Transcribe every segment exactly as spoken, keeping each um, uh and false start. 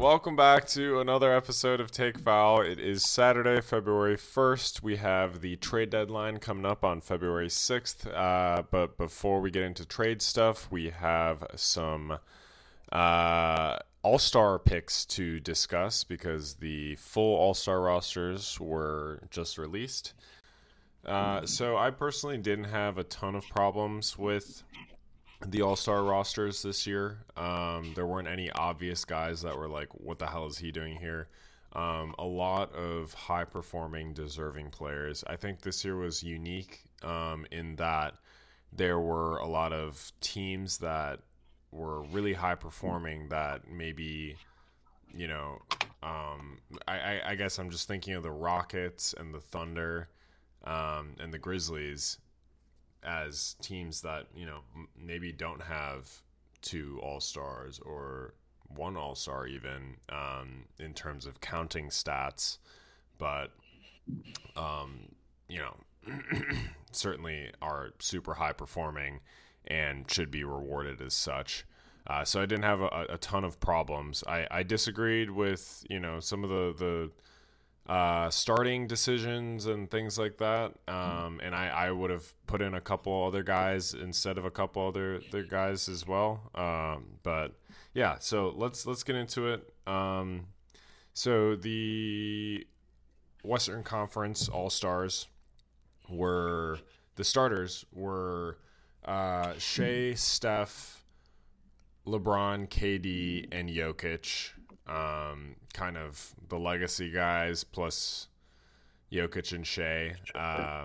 welcome back to another episode of Take Foul. It is Saturday, February first. We have the trade deadline coming up on February sixth. Uh, but before we get into trade stuff, we have some uh, All-Star picks to discuss because the full All-Star rosters were just released. Uh, so I personally didn't have a ton of problems with the All-Star rosters this year. Um, there weren't any obvious guys that were like, what the hell is he doing here? Um, a lot of high-performing, deserving players. I think this year was unique um, in that there were a lot of teams that were really high-performing that maybe, you know, um, I, I, I guess I'm just thinking of the Rockets and the Thunder um, and the Grizzlies as teams that, you know, maybe don't have two all-stars or one all-star even um, in terms of counting stats, but, um, you know, certainly are super high performing and should be rewarded as such. Uh, so I didn't have a, a ton of problems. I, I disagreed with, you know, some of the, the Uh, starting decisions and things like that. Um, and I, I would have put in a couple other guys instead of a couple other, other guys as well. Um, but yeah, so let's, let's get into it. Um, so the Western Conference All-Stars were, the starters were uh, Shea, Steph, LeBron, K D, and Jokic. Um, kind of the legacy guys plus Jokic and Shea. Uh,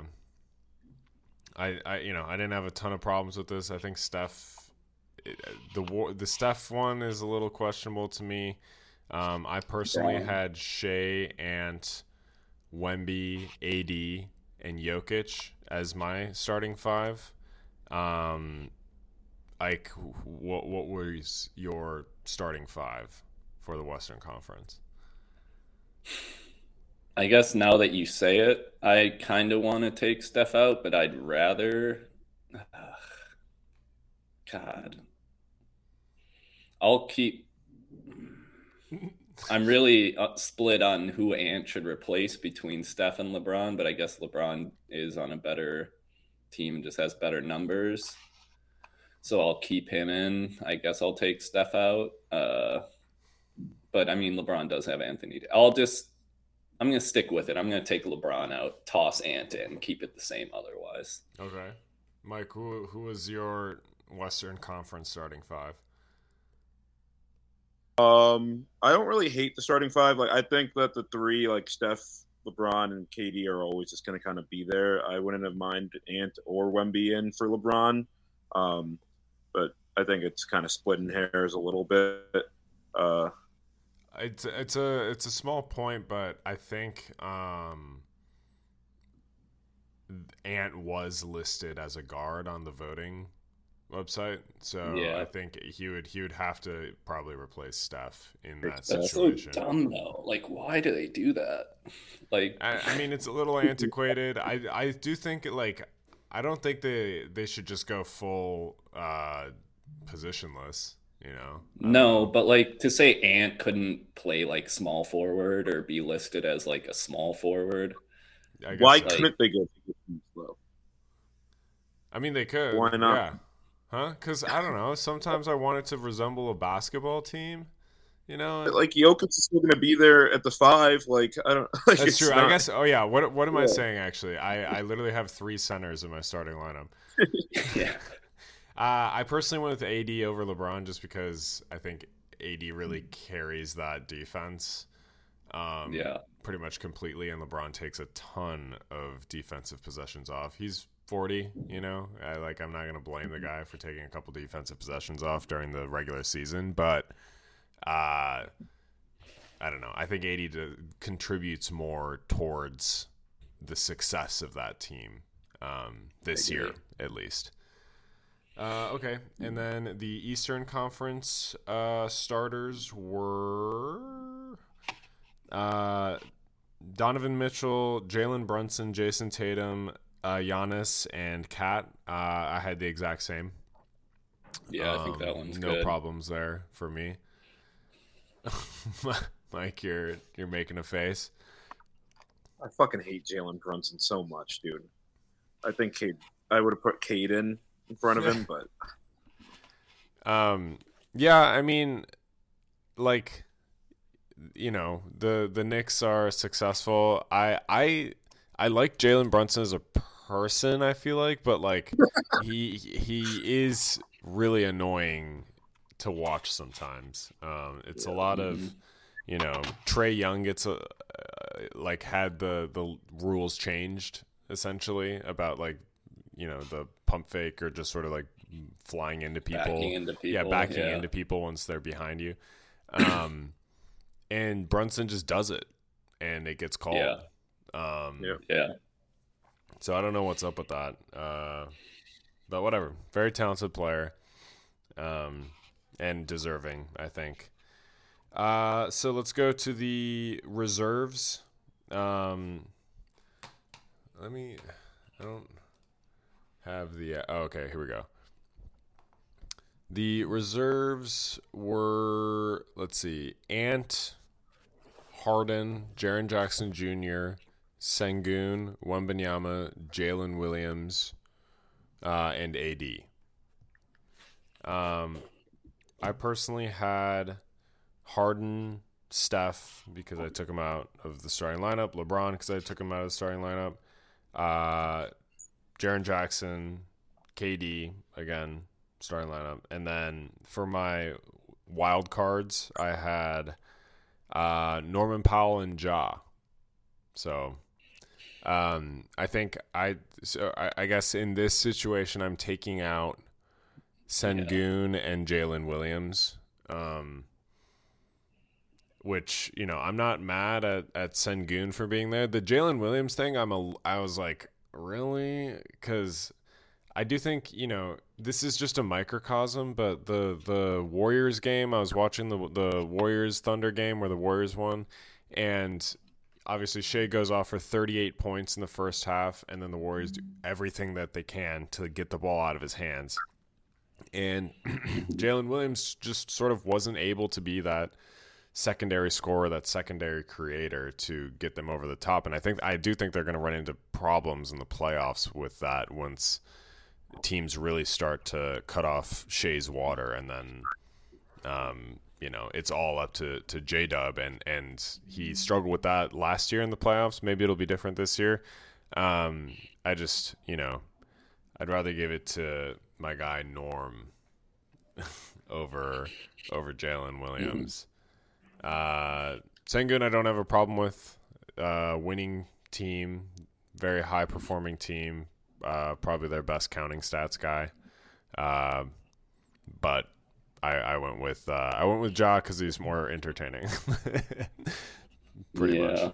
I, I, you know, I didn't have a ton of problems with this. I think Steph, it, the war, the Steph one is a little questionable to me. Um, I personally Yeah. had Shea, Ant, Wemby, A D, and Jokic as my starting five. Um, like, what what was your starting five for the Western Conference? I guess now that you say it, I kind of want to take Steph out, but I'd rather. God. I'll keep. I'm really uh, split on who Ant should replace between Steph and LeBron, but I guess LeBron is on a better team, just has better numbers. So I'll keep him in. I guess I'll take Steph out. Uh, but I mean, LeBron does have Anthony. I'll just. I'm going to stick with it. I'm going to take LeBron out, toss Ant in, keep it the same otherwise. Okay. Mike, who who was your Western Conference starting five? Um, I don't really hate the starting five. Like, I think that the three, like Steph, LeBron, and K D, are always just going to kind of be there. I wouldn't have mind Ant or Wemby in for LeBron, um, but I think it's kind of splitting hairs a little bit. Uh, It's it's a it's a small point, but I think um, Ant was listed as a guard on the voting website, so Yeah. I think he would he would have to probably replace Steph in that That's so situation. dumb, though. Like, why do they do that? Like, I, I mean, it's a little antiquated. I I do think like I don't think they they should just go full uh, positionless. You know, no, but like to say Ant couldn't play like small forward or be listed as like a small forward. I guess why so. like- couldn't they go slow? I mean, they could. Why not? Yeah. Huh? Because I don't know. Sometimes I want it to resemble a basketball team. You know, Like, Jokic is still going to be there at the five. Like, I don't. Like, that's it's true. not- I guess. Oh yeah. What What am I Yeah. saying? Actually, I I literally have three centers in my starting lineup. yeah. Uh, I personally went with A D over LeBron just because I think A D really carries that defense. Um, Yeah. Pretty much completely, and LeBron takes a ton of defensive possessions off. He's forty, you know. I, like I'm not gonna blame the guy for taking a couple defensive possessions off during the regular season, but uh, I don't know. I think A D d- contributes more towards the success of that team um, this I agree. year, at least. Uh, okay, and then the Eastern Conference uh, starters were uh, Donovan Mitchell, Jalen Brunson, Jason Tatum, uh, Giannis, and Kat. Uh, I had the exact same. Yeah, I think that Um, one's no good. problems there for me. Mike, you're you're making a face. I fucking hate Jalen Brunson so much, dude. I think Cade, I would have put Caden in front of him, but um, yeah, I mean, like, you know, the the Knicks are successful. I I I like Jalen Brunson as a person, I feel like, but like he he is really annoying to watch sometimes. Um, it's Yeah. a lot of, you know, Trae Young gets a, uh, like had the the rules changed essentially about like, you know, the pump fake or just sort of like flying into people, Backing into people. yeah, backing yeah. into people once they're behind you. Um, and Brunson just does it, and it gets called. Yeah. Um, Yeah. Yeah. So I don't know what's up with that. Uh, but whatever. Very talented player. Um, and deserving, I think. Uh, so let's go to the reserves. Um, let me. I don't have the. Oh, okay, here we go. The reserves were, let's see, Ant, Harden, Jaren Jackson Junior, Sengun, Wembanyama, Jalen Williams, uh, and A D. Um, I personally had Harden, Steph, because I took him out of the starting lineup, LeBron, because I took him out of the starting lineup, uh, Jaren Jackson, K D, again, starting lineup. And then for my wild cards, I had uh, Norman Powell and Ja. So um, I think I, so I, I guess in this situation, I'm taking out Sengun yeah. and Jalen Williams. Um, which, you know, I'm not mad at, at Sengun for being there. The Jalen Williams thing, I'm a, I was like, really? Because I do think, you know, this is just a microcosm, but the, the Warriors game, I was watching the the Warriors Thunder game where the Warriors won, and obviously Shea goes off for thirty-eight points in the first half, and then the Warriors do everything that they can to get the ball out of his hands. And Jalen Williams just sort of wasn't able to be that secondary scorer, that secondary creator to get them over the top. And I think I do think they're going to run into problems in the playoffs with that once teams really start to cut off Shea's water, and then um, you know, it's all up to to J-Dub, and and he struggled with that last year in the playoffs. Maybe it'll be different this year. Um, I just, you know, I'd rather give it to my guy Norm over over Jalen Williams. Uh, Sengun, I don't have a problem with. Uh, winning team, very high performing team. Uh, probably their best counting stats guy. Uh, but I, I went with uh, I went with Ja because he's more entertaining. Pretty yeah.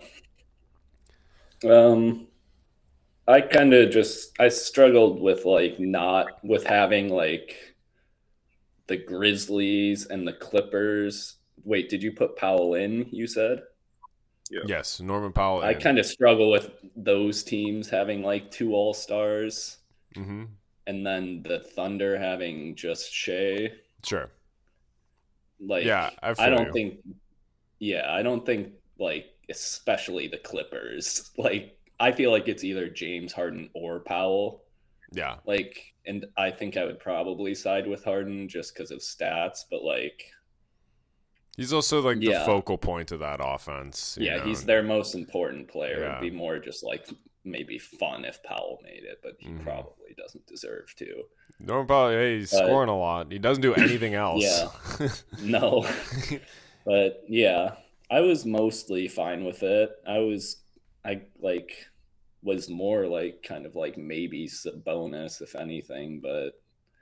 much. Um, I kind of just I struggled with like not with having like the Grizzlies and the Clippers. Wait, did you put Powell in? You said. Yeah. Yes, Norman Powell. I kind of struggle with those teams having like two All Stars, mm-hmm. and then the Thunder having just Shea. Sure. Like, yeah, I, I don't you. think. Yeah, I don't think like especially the Clippers. Like, I feel like it's either James Harden or Powell. Yeah. Like, and I think I would probably side with Harden just because of stats, but like. He's also like yeah. the focal point of that offense. Yeah, know? he's their most important player. Yeah. It'd be more just like maybe fun if Powell made it, but he mm-hmm. probably doesn't deserve to. Norman Powell, hey, he's but, scoring a lot. He doesn't do anything else. Yeah, no. But yeah, I was mostly fine with it. I was, I like, was more like kind of like maybe Sabonis if anything, but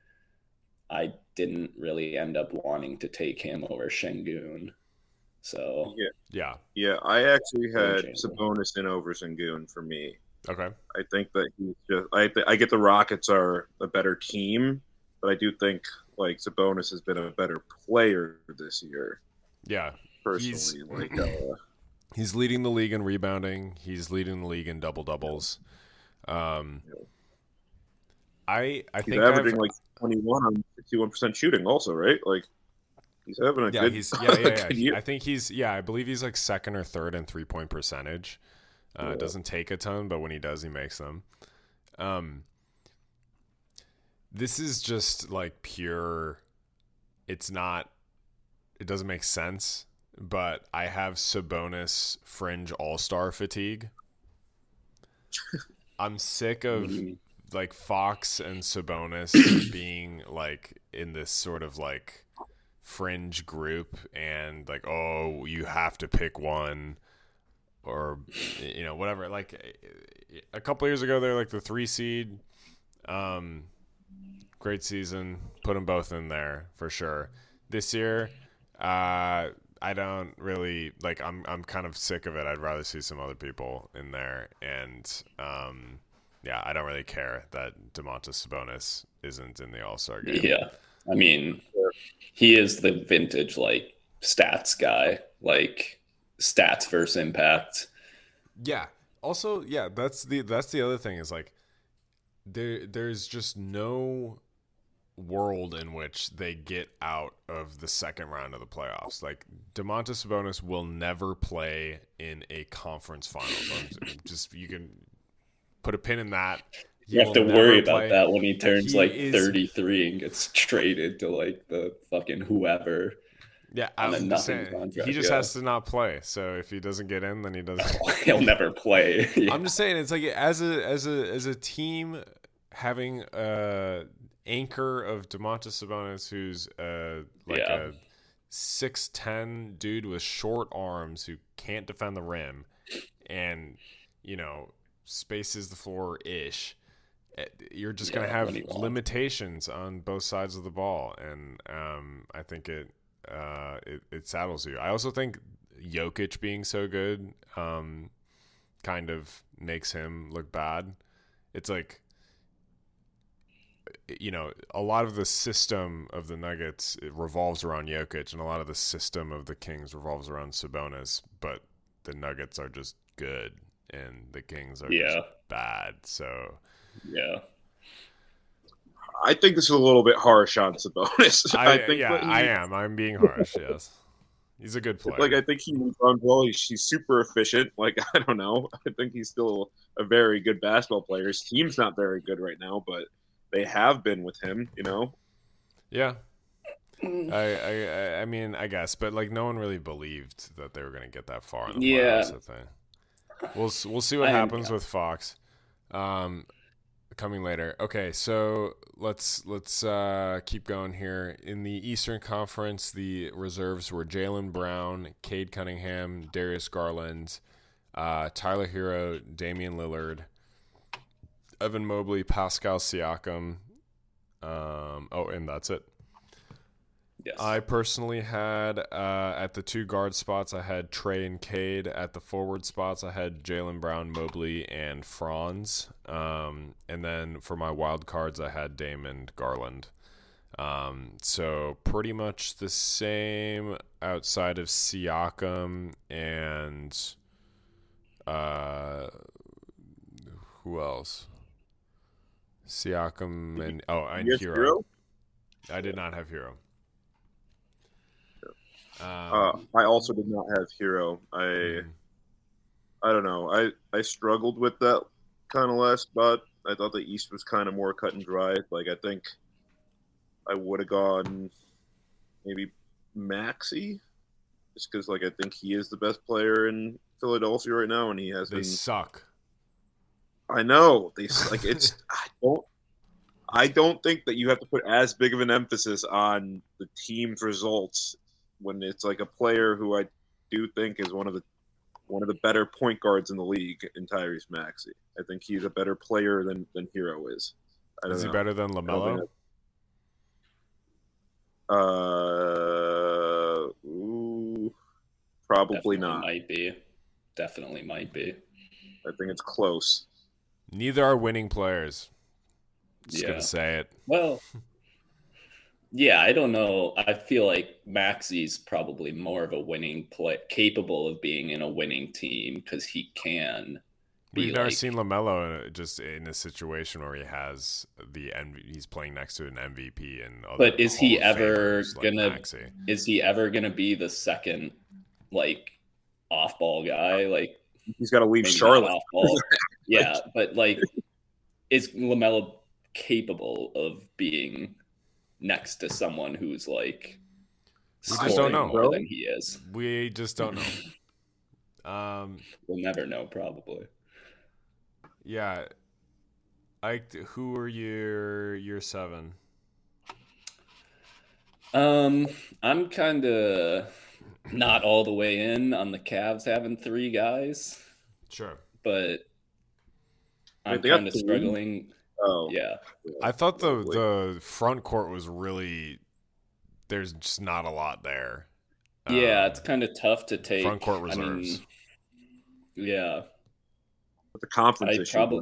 I didn't really end up wanting to take him over Sengun. So yeah, yeah, yeah. I actually had Sabonis in over Sengun for me. Okay, I think that he's just. I th- I get the Rockets are a better team, but I do think like Sabonis has been a better player this year. Yeah, personally, he's, like uh, he's leading the league in rebounding. He's leading the league in double doubles. Um, yeah. I I he's think averaging I've, like twenty-one on sixty-one percent shooting also, right? Like He's having a Yeah, good, he's yeah, yeah, yeah. good He- year. I think he's yeah, I believe he's like second or third in three point percentage. Uh, Yeah. It doesn't take a ton, but when he does, he makes them. Um, this is just like pure. It's not. It doesn't make sense. But I have Sabonis fringe all star fatigue. I'm sick What of do you mean? like Fox and Sabonis being like in this sort of like fringe group and like, oh, you have to pick one or you know whatever. Like a couple years ago, they're like the three seed. Um, great season. Put them both in there for sure. This year, uh, I don't really like. I'm I'm kind of sick of it. I'd rather see some other people in there. And um, yeah, I don't really care that Domantas Sabonis isn't in the All Star game. Yeah. I mean, he is the vintage like stats guy, like stats versus impact. Yeah. Also, yeah, that's the that's the other thing is like there there's just no world in which they get out of the second round of the playoffs. Like Domantas Sabonis will never play in a conference finals. I'm just you can put a pin in that. He You have to will never worry about play- that when he turns He like is- thirty-three and gets traded to like the fucking whoever. Yeah, on a I'm just nothing saying, contract, he just yeah. has to not play. So if he doesn't get in, then he doesn't. He'll never play. Yeah. I'm just saying it's like as a as a as a team having a anchor of Domantas Sabonis, who's uh like Yeah. a six ten dude with short arms who can't defend the rim, and you know spaces the floor ish. You're just gonna Yeah, have when he wants. limitations on both sides of the ball, and um, I think it uh it, it saddles you. I also think Jokic being so good um kind of makes him look bad. It's like, you know, a lot of the system of the Nuggets it revolves around Jokic, and a lot of the system of the Kings revolves around Sabonis, but the Nuggets are just good and the Kings are Yeah. just bad. So Yeah. I think this is a little bit harsh on Sabonis. I, I think yeah, that he, I am. I'm being harsh, yes. He's a good player. Like I think he moves on well. He's, he's super efficient. Like I don't know. I think he's still a very good basketball player. His team's not very good right now, but they have been with him. You know. Yeah. I, I I mean I guess, but like no one really believed that they were going to get that far in the Yeah. playoffs. I think we'll s- we'll see what I am- happens with Fox, um, coming later. Okay, so let's let's uh, keep going here. In the Eastern Conference, the reserves were Jaylen Brown, Cade Cunningham, Darius Garland, uh, Tyler Hero, Damian Lillard, Evan Mobley, Pascal Siakam. Um, oh, and that's it. Yes. I personally had uh, at the two guard spots, I had Trey and Cade. At the forward spots, I had Jaylen Brown, Mobley, and Franz. Um, and then for my wild cards, I had Dame and Garland. Um, so pretty much the same outside of Siakam and uh, who else? Siakam and oh, and Yes, Hero. Hero? I did not have Hero. Um, Uh, I also did not have Hero. I mm, I don't know. I I struggled with that kind of last spot. I thought the East was kind of more cut and dry. Like I think I would have gone maybe Maxey, just because like I think he is the best player in Philadelphia right now, and he has they been. suck. I know they like it's. I don't. I don't think that you have to put as big of an emphasis on the team's results when it's like a player who I do think is one of the one of the better point guards in the league in Tyrese Maxey. I think he's a better player than than Hero is. I don't Is he know. better than I don't LaMelo? think that- Uh, ooh, probably Definitely not. Might be. Definitely might be. I think it's close. Neither are winning players. Just Yeah. gonna say it. Well, yeah, I don't know. I feel like Maxey's probably more of a winning play, capable of being in a winning team because he can be We've never like, seen LaMelo in a, just in a situation where he has the M V, he's playing next to an M V P and other but is he Hall of ever Famers like gonna Maxey. is he ever gonna be the second like off ball guy? Like He's got to leave maybe not Charlotte. off ball. Yeah, but like is LaMelo capable of being next to someone who's like We just don't scoring know. more than he is? We just don't know. Um, We'll never know, probably. yeah. Ike, who are your your seven? Um, I'm kind of not all the way in on the Cavs having three guys, Sure. but I'm Wait, they got kind of three? struggling. Oh, Yeah, I thought the the front court was really. There's just not a lot there. yeah, Um, it's kind of tough to take front court I reserves. mean, yeah, With the conference I'd issue. probably,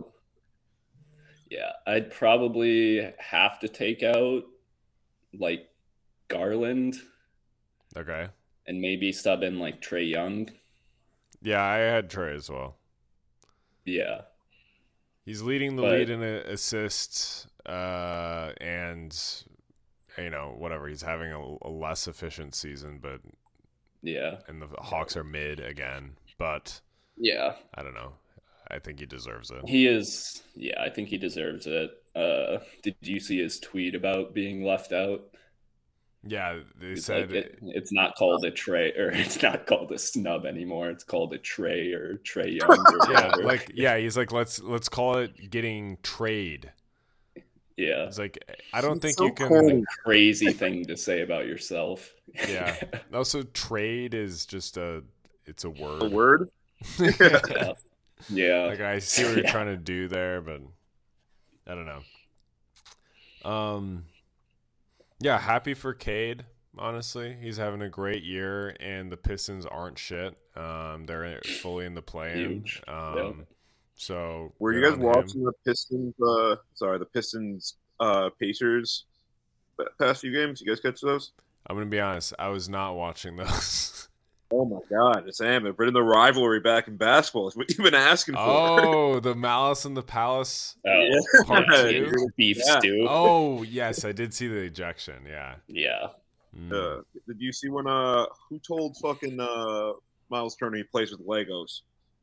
yeah, I'd probably have to take out like Garland Okay. and maybe sub in like Trey Young. Yeah, I had Trey as well. Yeah, He's leading the But- lead in a- assists, uh, and you know whatever. He's having a, a less efficient season, but yeah, and the Hawks are mid again. But yeah. I don't know. I think he deserves it. He is, yeah, I think he deserves it. Uh, did you see his tweet about being left out? Yeah, they He's said like, it, it's not called a tray, or it's not called a snub anymore. It's called a tray or Trey Young or yeah, whatever. like yeah. He's like let's let's call it getting trade. yeah, It's like I don't think so you can. cold. crazy thing to say about yourself. Yeah. Also, trade is just a it's a word. A word? yeah, yeah. Like I see what you're Yeah. trying to do there, but I don't know. Um, yeah, happy for Cade. Honestly, he's having a great year, and the Pistons aren't shit. Um, they're fully in the play-in. Huge. Um, Yeah. so Were you good guys on him. watching the Pistons? Uh, sorry, the Pistons uh, Pacers p- past few games. You guys catch those? I'm gonna be honest. I was not watching those. Oh my God, Sam, they're bringing the rivalry back in basketball. It's what you've been asking for. Oh, the Malice in the Palace. Oh, Part Yeah. two? beef Yeah. stew. Oh, yes, I did see the ejection. Yeah. Yeah. Mm. Uh, did you see when uh who told fucking uh Miles Turner he plays with Legos?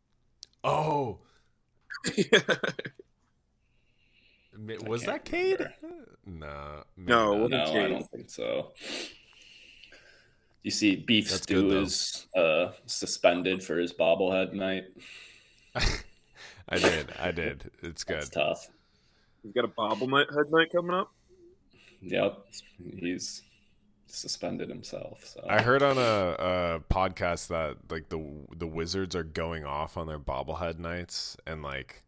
Oh, Yeah. mi- was can't that Cade? remember. No, maybe No, not. it No, wasn't I Cade. don't think so. You see, Beef That's Stew good, though. is uh, suspended for his bobblehead night. I did. I did. It's good. That's tough. He's got a bobblehead night coming up. Yep, he's suspended himself. So I heard on a, a podcast that like the the Wizards are going off on their bobblehead nights and like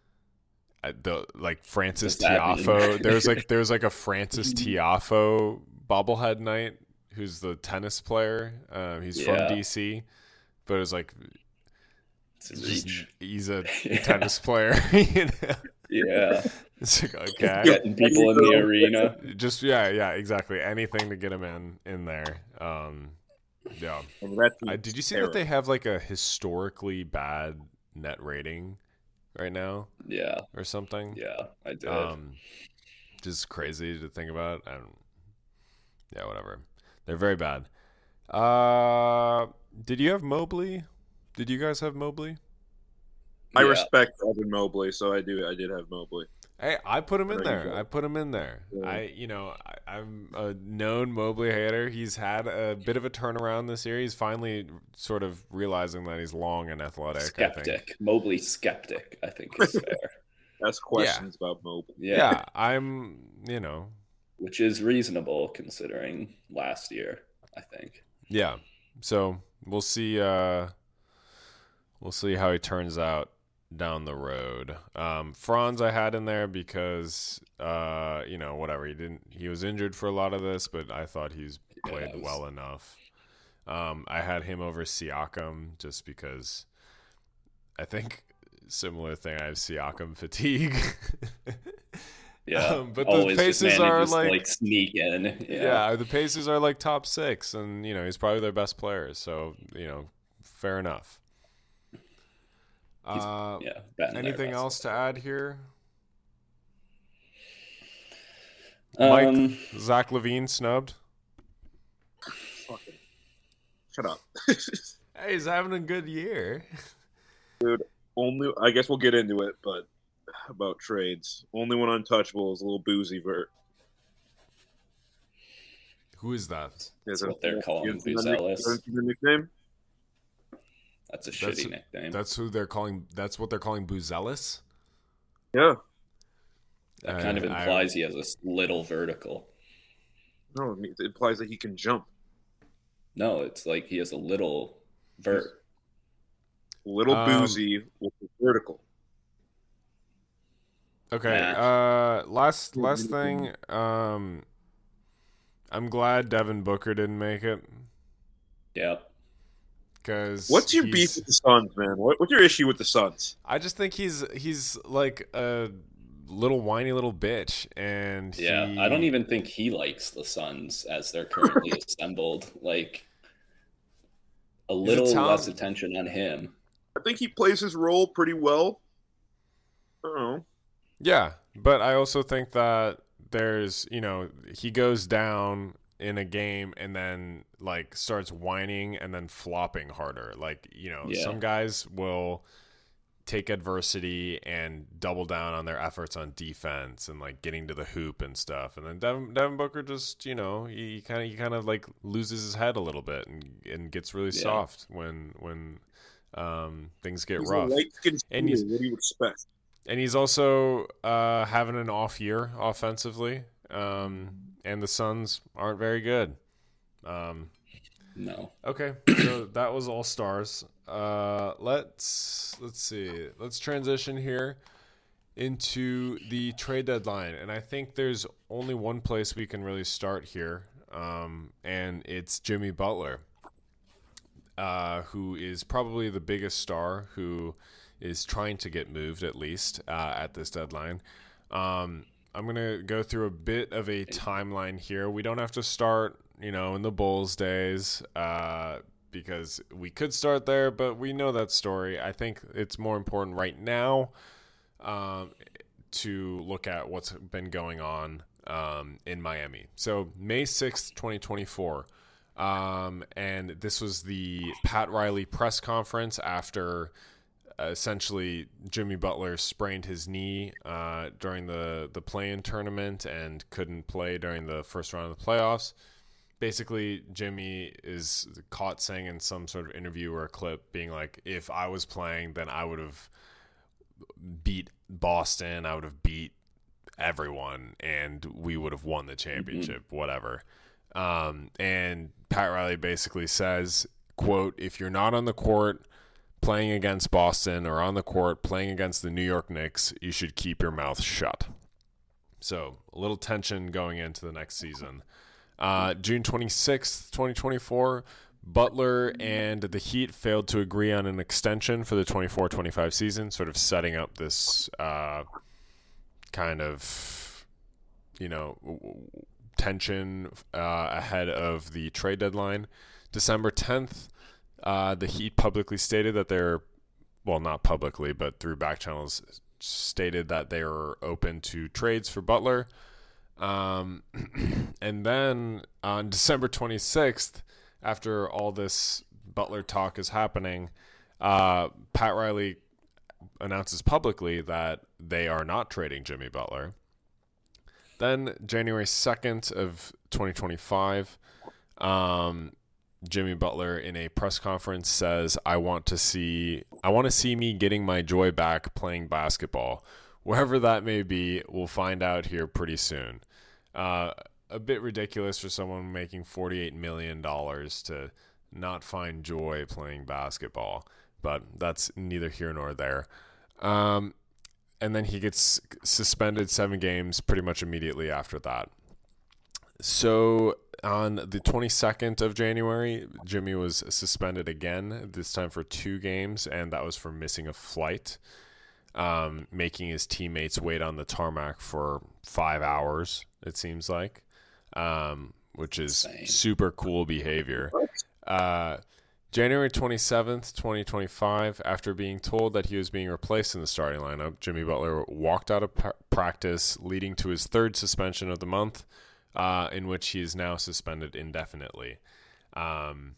at the like Francis What's that mean? Tiafoe. There's like there's like a Francis Tiafoe bobblehead night. Who's the tennis player? Um, he's Yeah. from D C, but it was like it's his just- reach. he's a Yeah. tennis player. You know? Yeah, It's like okay. getting people in the arena. Just yeah, yeah, exactly. Anything to get him in in there. Um, yeah. And that I, did you see that they have like a historically bad net rating right now Yeah, or something? yeah, I did. Um, just crazy to think about. I don't, yeah, whatever. They're very bad. Uh, did you have Mobley? Did you guys have Mobley? I Yeah. respect Evan Mobley, so I do. I did have Mobley. Hey, I put him in There you there. go. I put him in there. Yeah. I, you know, I, I'm a known Mobley hater. He's had a bit of a turnaround this year. He's finally sort of realizing that he's long and athletic. I think. Skeptic, Mobley skeptic. I think is fair. Ask questions about Mobley. Yeah. Yeah, I'm. You know, Which is reasonable considering last year. I think. yeah. So we'll see. Uh, we'll see how he turns out down the road. Um, Franz I had in there because uh, you know, whatever, he didn't he was injured for a lot of this, but I thought he's Yeah, played it was- well enough. Um, I had him over Siakam just because I think similar thing. I have Siakam fatigue. Yeah, Um, but the always just Pacers are manages to, like- like sneak in. yeah. Yeah, the Pacers are like top six, and you know he's probably their best player. So you know, fair enough. Uh, yeah. Been anything there, else to add here? Um, Mike, Zach Levine snubbed. Fucking shut up. Hey, he's having a good year. Only, I guess we'll get into it, but about trades. Only one untouchable is a little boozy Vert. Who is that? That's Is what they're calling is it- Buzelis. is it the nickname? That's a That's- shitty nickname. That's who they're calling. That's what they're calling Buzelis. Yeah. That kind of I- implies he has a little vertical. No, it implies that he can jump. No, it's like he has a little vert. Little Um, boozy with the vertical. Okay. Nah. Uh, last last thing. Um, I'm glad Devin Booker didn't make it Yep. because What's your beef with the Suns, man? What, what's your issue with the Suns? I just think he's he's like a little whiny little bitch, and Yeah. he, I don't even think he likes the Suns as they're currently assembled. Like a little talent- less attention on him. I think he plays his role pretty well. I don't know. Yeah, but I also think that there's, you know, he goes down in a game and then like starts whining and then flopping harder. Like, you know, Yeah. some guys will take adversity and double down on their efforts on defense and like getting to the hoop and stuff. And then Devin, Devin Booker just, you know, he kind of he kind of like loses his head a little bit and and gets really Yeah. soft when when um, things get He's rough. a light-skinned And shooter. he's- What do you expect? And he's also uh, having an off year offensively, um, and the Suns aren't very good. Um, No. okay, so that was all stars. Uh, let's let's see. Let's transition here into the trade deadline, and I think there's only one place we can really start here, um, and it's Jimmy Butler, uh, who is probably the biggest star who is trying to get moved at least uh, at this deadline. Um, I'm going to go through a bit of a timeline here. We don't have to start, you know, in the Bulls days uh, because we could start there, but we know that story. I think it's more important right now um, to look at what's been going on um, in Miami. So May sixth, twenty twenty-four. Um, and this was the Pat Riley press conference after uh, essentially Jimmy Butler sprained his knee uh, during the, the play-in tournament and couldn't play during the first round of the playoffs. Basically, Jimmy is caught saying in some sort of interview or a clip being like, if I was playing, then I would have beat Boston, I would have beat everyone, and we would have won the championship, mm-hmm. whatever. Um, and Pat Riley basically says, quote, if you're not on the court playing against Boston or on the court playing against the New York Knicks, you should keep your mouth shut. So a little tension going into the next season. Uh, June twenty-sixth, twenty twenty-four, Butler and the Heat failed to agree on an extension for the twenty-four twenty-five season, sort of setting up this uh, kind of, you know, tension uh, ahead of the trade deadline. December tenth, uh, the Heat publicly stated that they're, well, not publicly, but through back channels, stated that they were open to trades for Butler. Um, and then on December twenty-sixth, after all this Butler talk is happening, uh, Pat Riley announces publicly that they are not trading Jimmy Butler. Then January second of twenty twenty-five, um, Jimmy Butler in a press conference says, I want to see, I want to see me getting my joy back playing basketball. Wherever that may be, we'll find out here pretty soon. Uh, a bit ridiculous for someone making forty-eight million dollars to not find joy playing basketball, but that's neither here nor there. Um, and then he gets suspended seven games pretty much immediately after that. So on the twenty-second of January, Jimmy was suspended again, this time for two games, and that was for missing a flight, um, making his teammates wait on the tarmac for five hours, it seems like, um, which is Insane. super cool behavior. Uh, January twenty-seventh, twenty twenty-five, after being told that he was being replaced in the starting lineup, Jimmy Butler walked out of p- practice, leading to his third suspension of the month, uh, in which he is now suspended indefinitely. Um,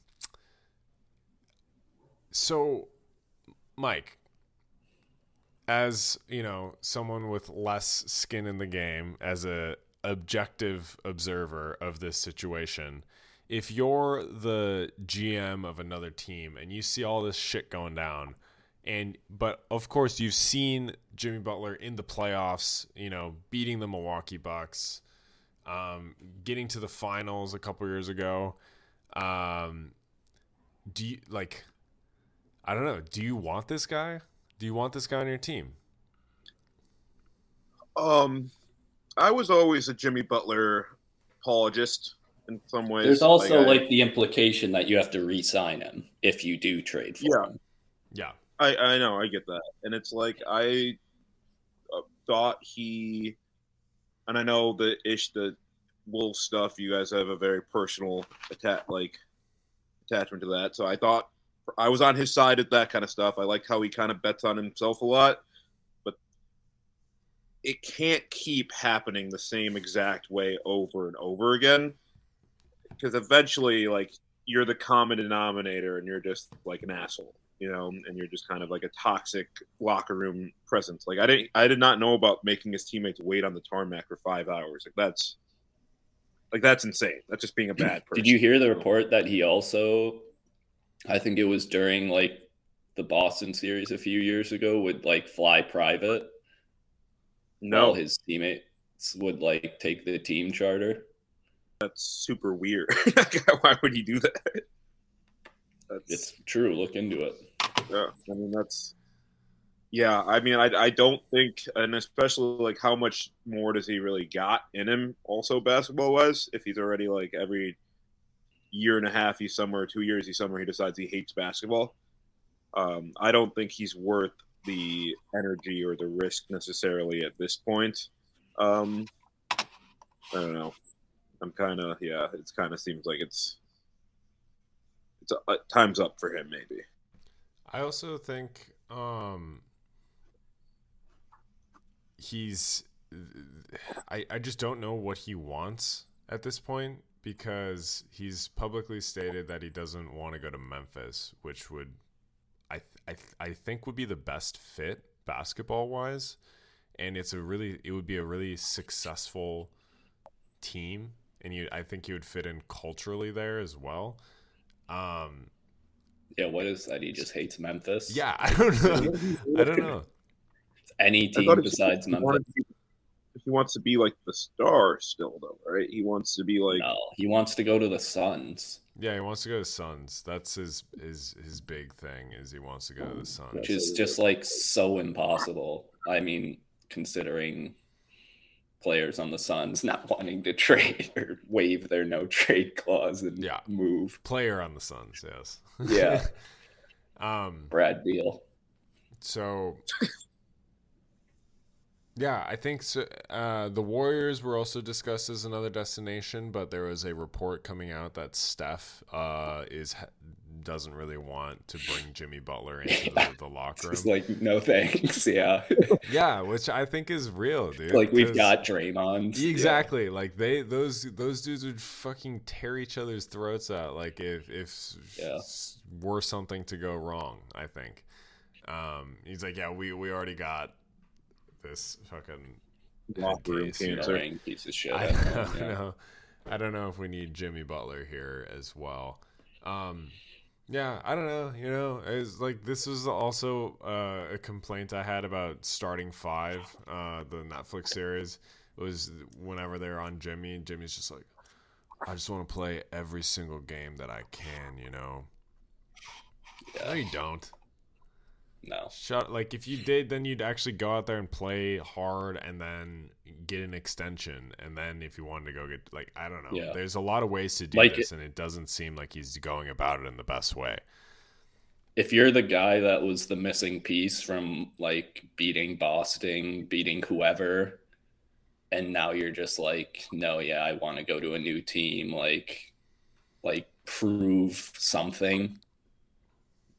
so, Mike, as, you know, someone with less skin in the game, as a objective observer of this situation, if you're the G M of another team and you see all this shit going down, and but of course you've seen Jimmy Butler in the playoffs, you know, beating the Milwaukee Bucks, um, getting to the finals a couple years ago. Um, do you like? I don't know. Do you want this guy? Do you want this guy on your team? Um, I was always a Jimmy Butler apologist. In some ways, there's also like, I, like the implication that you have to re-sign him if you do trade for yeah, him. Yeah, I, I know, I get that, and it's like I uh, thought he, and I know the ish the Wolves stuff. You guys have a very personal atta- like attachment to that, so I thought I was on his side at that kind of stuff. I like how he kind of bets on himself a lot, but it can't keep happening the same exact way over and over again. Because eventually, like, you're the common denominator and you're just like an asshole, you know, and you're just kind of like a toxic locker room presence. Like, I didn't, I did not know about making his teammates wait on the tarmac for five hours. Like, that's, like, that's insane. That's just being a bad person. Did you hear the report that he also, I think it was during like the Boston series a few years ago, would like fly private? No, while his teammates would like take the team charter. That's super weird. Why would he do that? That's, it's true. Look into it. Yeah, I mean that's. Yeah, I mean I I don't think, and especially like how much more does he really got in him? Also, basketball wise, if he's already like every year and a half he's somewhere, two years he's somewhere, he decides he hates basketball. Um, I don't think he's worth the energy or the risk necessarily at this point. Um, I don't know. I'm kind of yeah. It's kind of seems like it's it's a, a, time's up for him. Maybe. I also think um, he's. I I just don't know what he wants at this point because he's publicly stated that he doesn't want to go to Memphis, which would I I I think would be the best fit basketball wise, and it's a really it would be a really successful team. And you, I think he would fit in culturally there as well. Um, yeah, what is that? He just hates Memphis? Yeah, I don't know. I don't know. Any team besides Memphis. He wants to be like the star still, though, right? He wants to be like. No, he wants to go to the Suns. Yeah, he wants to go to Suns. That's his his his big thing is he wants to go to the Suns, which is just like so impossible. I mean, considering players on the Suns not wanting to trade or waive their no trade clause and yeah. move. Player on the Suns, yes. Yeah. um, Brad Beal. So, yeah, I think so, uh, the Warriors were also discussed as another destination, but there was a report coming out that Steph uh, is doesn't really want to bring Jimmy Butler into yeah. the, the locker room. It's like, no thanks, yeah. Yeah, which I think is real, dude. Like, we've got Draymond. Exactly. Yeah. Like, they those those dudes would fucking tear each other's throats out, like, if, if yeah. were something to go wrong, I think. Um, he's like, yeah, we, we already got this fucking locker room cancer piece of shit. I don't yeah. know. I don't know if we need Jimmy Butler here as well. Um, yeah, I don't know. You know, it's like this was also uh, a complaint I had about starting five, uh, the Netflix series. It was whenever they're on Jimmy, and Jimmy's just like, I just want to play every single game that I can. You know. Yeah. No, you don't. No. Shut like if you did, then you'd actually go out there and play hard and then get an extension, and then if you wanted to go get like I don't know. Yeah. There's a lot of ways to do like this, it, and it doesn't seem like he's going about it in the best way. If you're the guy that was the missing piece from like beating Boston, beating whoever, and now you're just like, no, yeah, I want to go to a new team, like like prove something.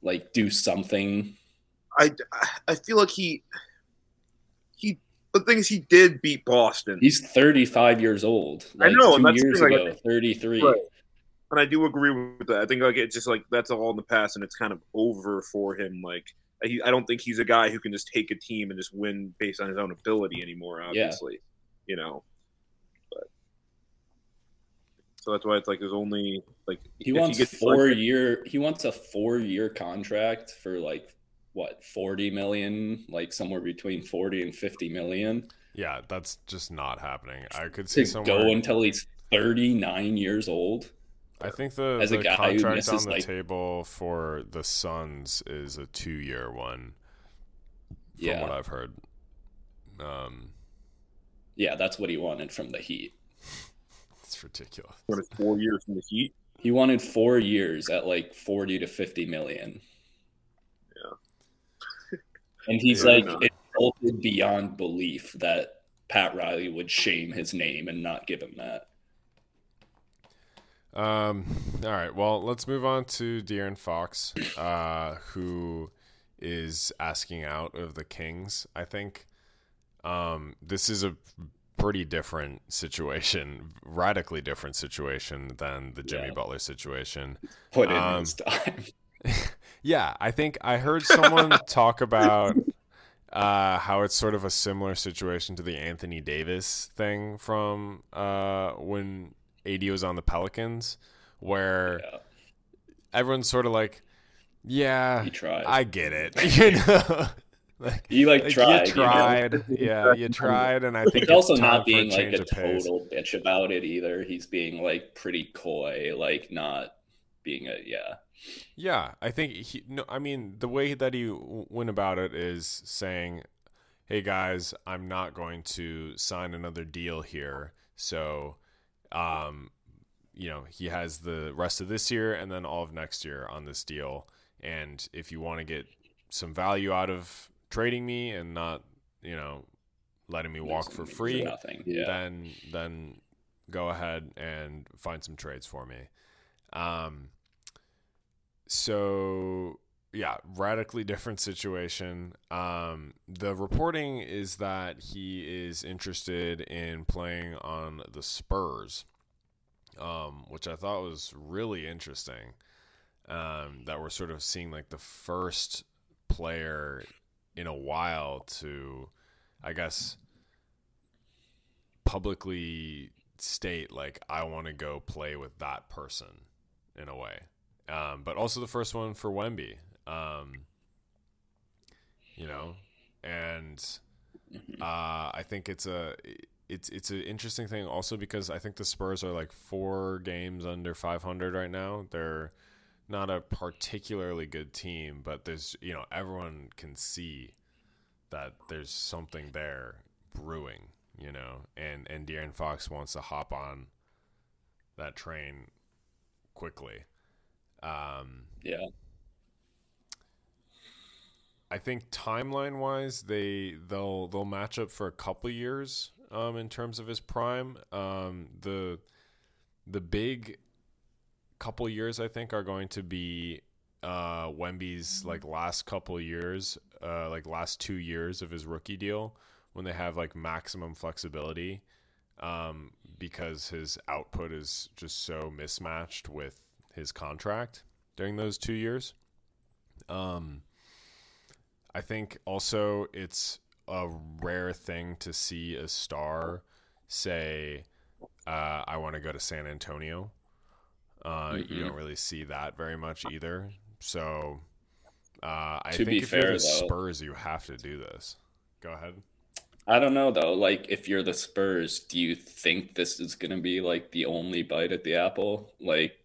like do something. I, I feel like he he the thing is he did beat Boston. He's thirty-five years old. Like I know, two and that's years the thing, like, ago, thirty-three. right. And I do agree with that. I think like it's just like that's all in the past, and it's kind of over for him. Like he, I don't think he's a guy who can just take a team and just win based on his own ability anymore. Obviously, yeah. you know. But so that's why it's like there's only like he wants he four like, year. He wants a four year contract for like what forty million, like somewhere between forty and fifty million. Yeah, that's just not happening. I could see somewhere go until he's thirty-nine years old. I think the, As a the guy contract misses, on the like, table for the Suns is a two-year one, from yeah. what I've heard. Um, yeah, that's what he wanted from the Heat. It's ridiculous. Wanted four years from the Heat? He wanted four years at like forty to fifty million. Yeah. And he's yeah, like, insulted beyond belief that Pat Riley would shame his name and not give him that. Um. All right. Well, let's move on to De'Aaron Fox, uh, who is asking out of the Kings. I think um, this is a pretty different situation, radically different situation than the Jimmy yeah. Butler situation. Put in um, his time. Yeah, I think I heard someone talk about uh, how it's sort of a similar situation to the Anthony Davis thing from uh, when A D was on the Pelicans, where yeah. everyone's sort of like, yeah, I get it. You know, like, you like, like tried, you tried, you know? yeah, you tried, and I think he's it's also time not being for a like a pace. total bitch about it either. He's being like pretty coy, like not being a yeah. Yeah, I think he. No, I mean the way that he went about it is saying, "Hey guys, I'm not going to sign another deal here, so." Um, you know, he has the rest of this year and then all of next year on this deal. And if you want to get some value out of trading me and not, you know, letting me walk for free, nothing. Yeah. then then go ahead and find some trades for me. Um. So yeah, radically different situation. Um, the reporting is that he is interested in playing on the Spurs, um, which I thought was really interesting. Um, that we're sort of seeing like the first player in a while to, I guess, publicly state like, I want to go play with that person in a way. Um, but also the first one for Wemby. Um, you know, and uh, I think it's a it's it's an interesting thing also because I think the Spurs are like four games under five hundred right now. They're not a particularly good team, but there's you know everyone can see that there's something there brewing. You know, and and De'Aaron Fox wants to hop on that train quickly. Um, yeah. I think timeline wise, they they'll they'll match up for a couple of years um, in terms of his prime. Um, the the big couple years I think are going to be uh, Wemby's like last couple of years, uh, like last two years of his rookie deal when they have like maximum flexibility um, because his output is just so mismatched with his contract during those two years. Um. I think also it's a rare thing to see a star say, uh, I want to go to San Antonio. Uh, mm-hmm. You don't really see that very much either. So uh, I to think if fair, you're the though, Spurs, you have to do this. Go ahead. I don't know, though. Like, if you're the Spurs, do you think this is going to be, like, the only bite at the apple? Like,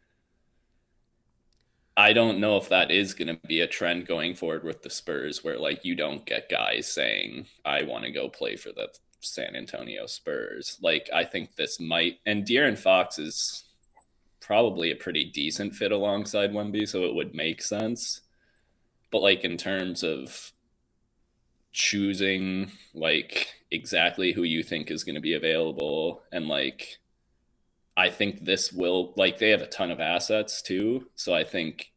I don't know if that is going to be a trend going forward with the Spurs where, like, you don't get guys saying, I want to go play for the San Antonio Spurs. Like, I think this might – and De'Aaron Fox is probably a pretty decent fit alongside Wemby, so it would make sense. But, like, in terms of choosing, like, exactly who you think is going to be available and, like – I think this will, like, they have a ton of assets too. So I think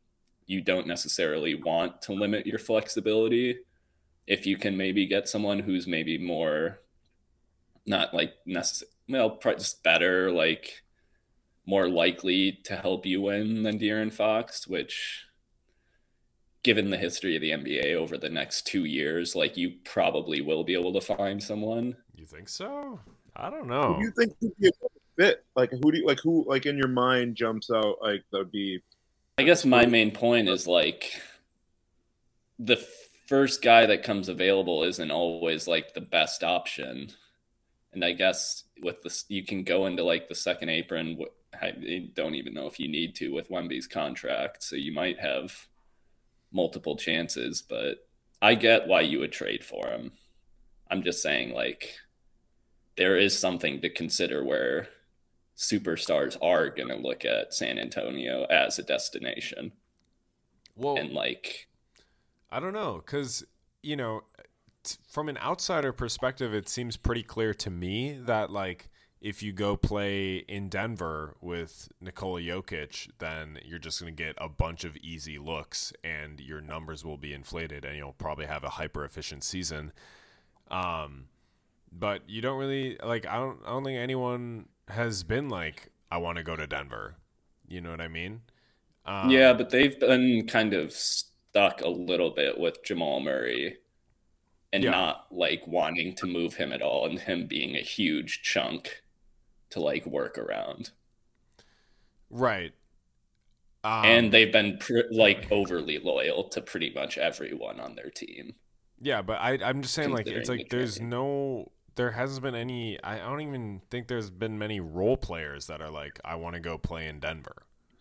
you don't necessarily want to limit your flexibility. If you can maybe get someone who's maybe more, not like necessarily, well, just better, like more likely to help you win than De'Aaron Fox, which, given the history of the N B A over the next two years, like you probably will be able to find someone. You think so? I don't know. Who do you think would be a fit? Like who do you like? Who like in your mind jumps out? Like that would be. I guess my main point is like the first guy that comes available isn't always like the best option. And I guess with this, you can go into like the second apron. I don't even know if you need to with Wemby's contract. So you might have multiple chances, but I get why you would trade for him. I'm just saying, like, there is something to consider where superstars are going to look at San Antonio as a destination. Well, and like, I don't know, because, you know, t- from an outsider perspective, it seems pretty clear to me that, like, if you go play in Denver with Nikola Jokic, then you're just going to get a bunch of easy looks and your numbers will be inflated and you'll probably have a hyper efficient season. Um, but you don't really like, I don't, I don't think anyone has been like, I want to go to Denver. You know what I mean? Um, yeah, but they've been kind of stuck a little bit with Jamal Murray and yeah. not like wanting to move him at all and him being a huge chunk to like work around. Right. Um, and they've been pr- like overly loyal to pretty much everyone on their team. Yeah, but I, I'm just saying, like, it's like the there's no, there hasn't been any, I don't even think there's been many role players that are like, I want to go play in Denver.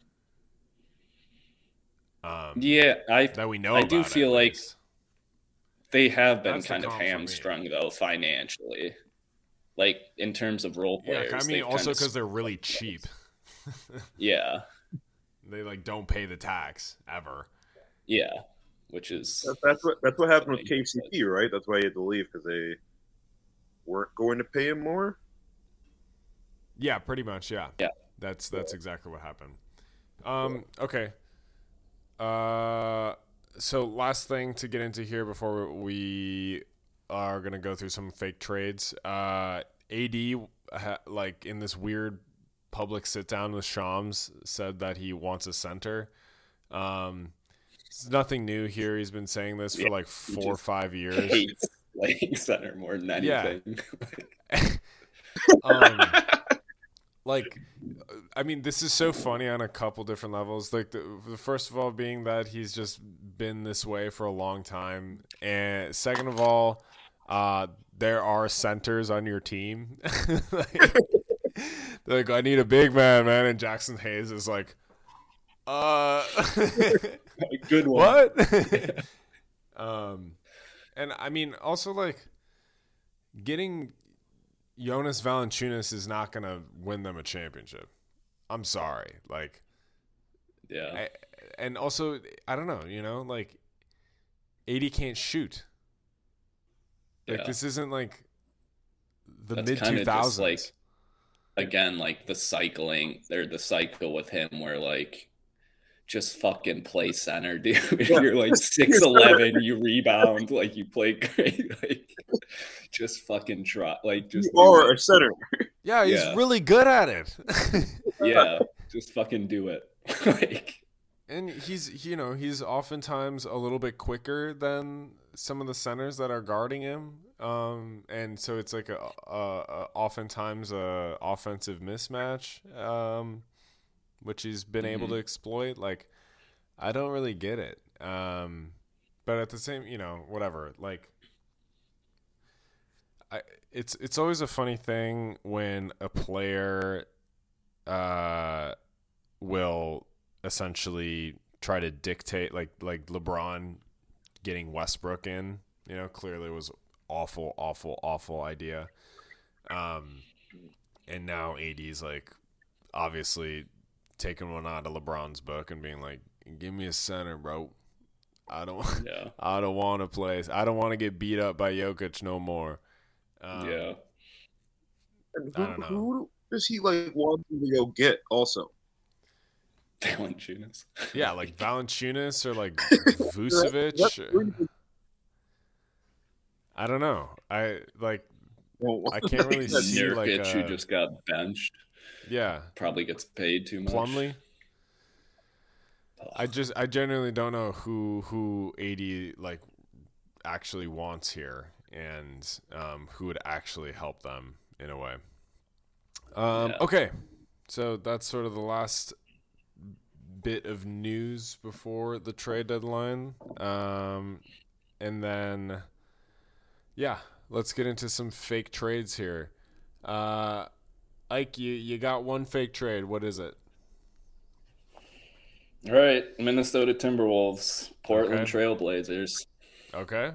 Um, yeah, I that we know I about, do feel like least. They have been That's kind of hamstrung, though, financially. Like, in terms of role players. Yeah, I mean, also because they're really cheap. Yeah. They, like, don't pay the tax, ever. Yeah, which is... That's, that's what that's what happened with K C P, right? That's why he had to leave, because they weren't going to pay him more? Yeah, pretty much, yeah. Yeah. That's, that's exactly what happened. Um, okay. Uh... So last thing to get into here before we are going to go through some fake trades. Uh, A D, ha, like in this weird public sit down with Shams, said that he wants a center. Um, it's nothing new here. He's been saying this for like four or five years. Hates playing center more than anything. Yeah. um, like, I mean, this is so funny on a couple different levels. Like, the, the first of all being that he's just been this way for a long time. And second of all, uh, there are centers on your team. like, like, I need a big man, man. And Jackson Hayes is like, uh, good one. What? um, and I mean, also, like, getting Jonas Valanciunas is not going to win them a championship. I'm sorry. Like, yeah. I, and also, I don't know, you know, like, A D can't shoot. Like, yeah. this isn't like the That's mid two thousands. Like, again, like the cycling, or the cycle with him where, like, just fucking play center, dude. If yeah. you're like six eleven, you rebound, like you play great. Like, just fucking try. Like, just you are a center. Yeah, he's yeah. really good at it. Yeah, just fucking do it. Like, and he's, you know, he's oftentimes a little bit quicker than some of the centers that are guarding him. Um, and so it's like a, a, a oftentimes a offensive mismatch. Um, which he's been mm-hmm. able to exploit. Like, I don't really get it. Um, but at the same, you know, whatever. Like, I, it's it's always a funny thing when a player uh, will essentially try to dictate, like like LeBron getting Westbrook in. You know, clearly was awful, awful, awful idea. Um, and now A D's like, obviously taking one out of LeBron's book and being like, "Give me a center, bro. I don't, yeah. I don't want to play. I don't want to get beat up by Jokic no more." Um, yeah. And who, I don't know. Who does he like want to go get? Also, Valanciunas. Yeah, like Valanciunas or like Vucevic. I don't know. I like. I can't really see like Nurkic, a, who just got benched. Yeah, probably gets paid too much. Plumlee. I just I genuinely don't know who who A D like actually wants here, and um, who would actually help them in a way. Um, Yeah. Okay, so that's sort of the last bit of news before the trade deadline, um, and then yeah, let's get into some fake trades here. Uh, Ike, you you got one fake trade. What is it? All right, Minnesota Timberwolves, Portland Okay. Trailblazers. Okay.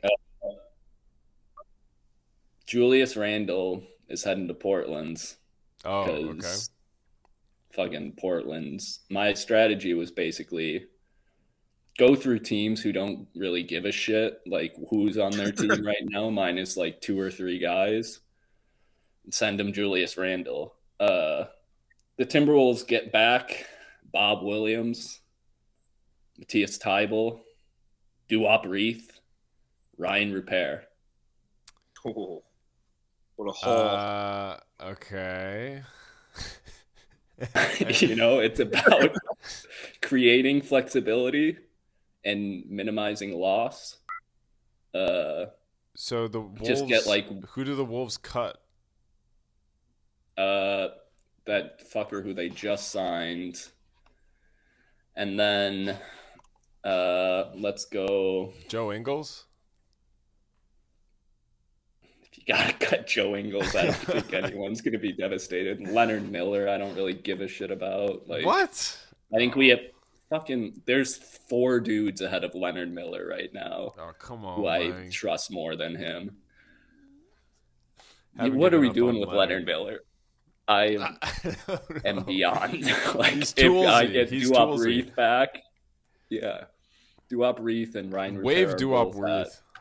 Julius Randle is heading to Portland Oh, okay. because fucking Portland's. My strategy was basically go through teams who don't really give a shit, like who's on their team right now, minus like two or three guys, and send them Julius Randle. Uh, the Timberwolves get back Bob Williams, Matthias Tybal, Duop Reith, Ryan Repair. Oh, what a haul. Uh, okay. You know, it's about creating flexibility and minimizing loss. Uh, So the Wolves just get like who do the Wolves cut? uh, that fucker who they just signed, and then uh, let's go. Joe Ingles? If you gotta cut Joe Ingles, I don't think anyone's gonna be devastated. Leonard Miller, I don't really give a shit about. Like, What? I think we have fucking. There's four dudes ahead of Leonard Miller right now Oh, come on. who I Mike. trust more than him. Haven't What are given we up doing on with Leonard. Leonard Miller? I I don't am know. beyond. Like, He's if I toolsy. get He's Duop toolsy. Reith back, yeah, Duop Reith and Ryan Wave Repair are Duop both at- Reith.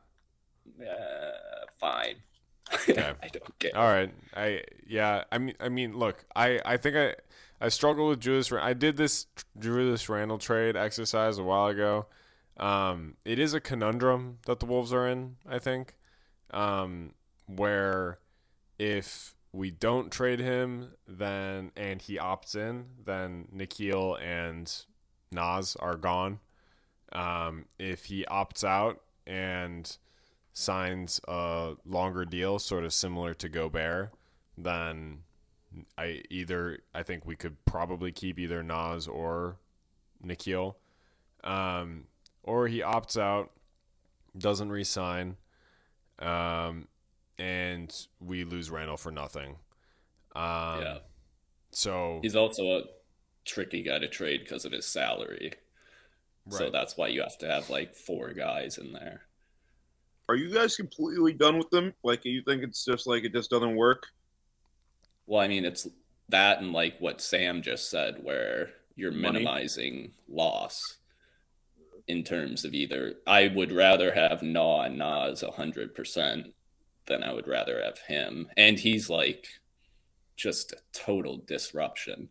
Uh, fine. Okay. I don't care. All right. I yeah. I mean I mean look. I I think I I struggle with Julius. Ra- I did this Julius Randle trade exercise a while ago. Um, it is a conundrum that the Wolves are in. I think, um, where if we don't trade him, then and he opts in, then Nikhil and Nas are gone. Um, if he opts out and signs a longer deal, sort of similar to Gobert, then I either I think we could probably keep either Nas or Nikhil, um, or he opts out, doesn't re-sign, um, and we lose Randall for nothing. Um, Yeah. So He's also a tricky guy to trade because of his salary. So right. that's why you have to have like four guys in there. Are you guys completely done with them? Like, you think it's just like it just doesn't work? Well, I mean, it's that and like what Sam just said, where you're Money. minimizing loss in terms of either. I would rather have Nah and Nas one hundred percent than I would rather have him. And he's like just a total disruption.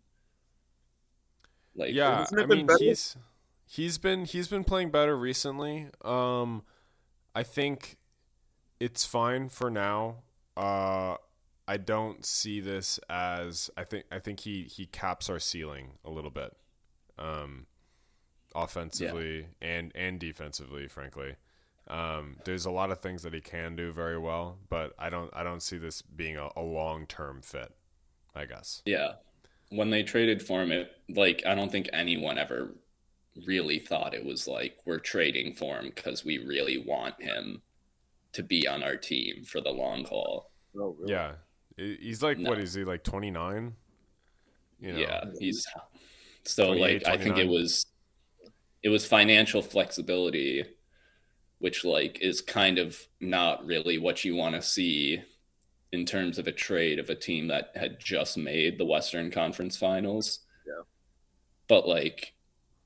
Like, Yeah, Hasn't it I been mean better? he's he's been he's been playing better recently. Um, I think it's fine for now. Uh, I don't see this as I think I think he he caps our ceiling a little bit, um, offensively and and defensively. Frankly, um, there's a lot of things that he can do very well, but I don't I don't see this being a, a long term fit. I guess. yeah. When they traded for him, it, like, I don't think anyone ever really thought it was like, we're trading for him because we really want him to be on our team for the long haul. Oh, really? Yeah, He- he's like No. what is he like twenty-nine? You know. Yeah, he's so twenty-eight, like I think it twenty-nine. was it was financial flexibility, which like is kind of not really what you want to see in terms of a trade of a team that had just made the Western Conference Finals. Yeah. But like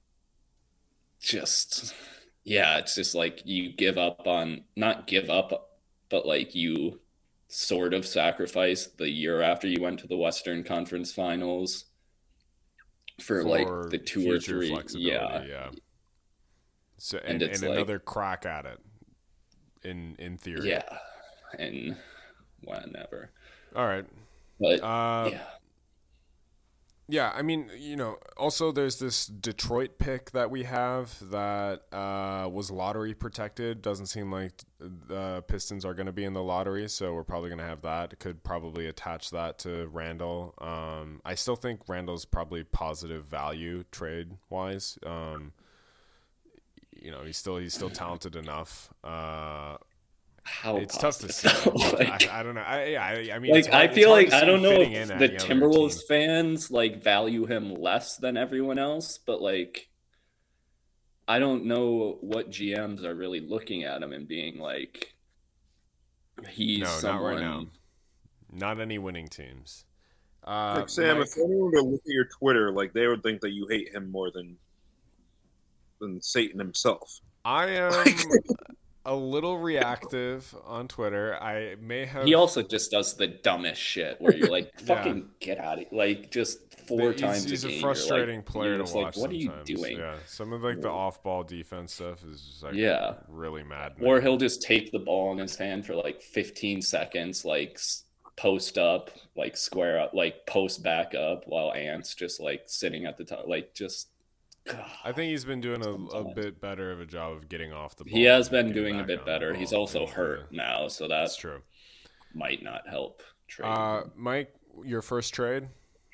just yeah, it's just like you give up on not give up, but like you sort of sacrifice the year after you went to the Western Conference Finals for, for like the two or three. Yeah. yeah. So And and, it's and like- another crack at it. In in theory. Yeah. And whenever. All right. But Uh, yeah. Yeah, I mean, you know, also there's this Detroit pick that we have that uh, was lottery protected. Doesn't seem like the Pistons are going to be in the lottery, so we're probably going to have that. Could probably attach that to Randall. Um, I still think Randall's probably positive value trade-wise. Um, you know, he's still he's still talented enough. Uh, How it's tough to positive, say. though, like- I, I don't know. I, I, I mean, Like it's hard, I feel it's hard like to I see don't know fitting if in the at any other Timberwolves team. fans like value him less than everyone else, but like I don't know what G Ms are really looking at him and being like he's No, someone. not right now. Not any winning teams. Uh, Like Sam, Mike- if anyone were to look at your Twitter, like they would think that you hate him more than than Satan himself. I am a little reactive on Twitter. I may have. He also just does the dumbest shit where you're like, Yeah. fucking get out of here. Like just four he's, times he's a a game. frustrating you're like, player you're to just watch. like, what sometimes. are you doing? Yeah, some of like the off-ball defense stuff is just like Yeah. really mad. Or he'll just take the ball in his hand for like fifteen seconds, like s- post up, like square up, like post back up while Ant's just like sitting at the top. Like just. I think he's been doing a, a Sometimes. bit better of a job of getting off the ball. He has and been getting doing a back bit on the better. ball. He's also Yeah, hurt now, so that That's true. might not help. Trade. Uh, Mike, your first trade?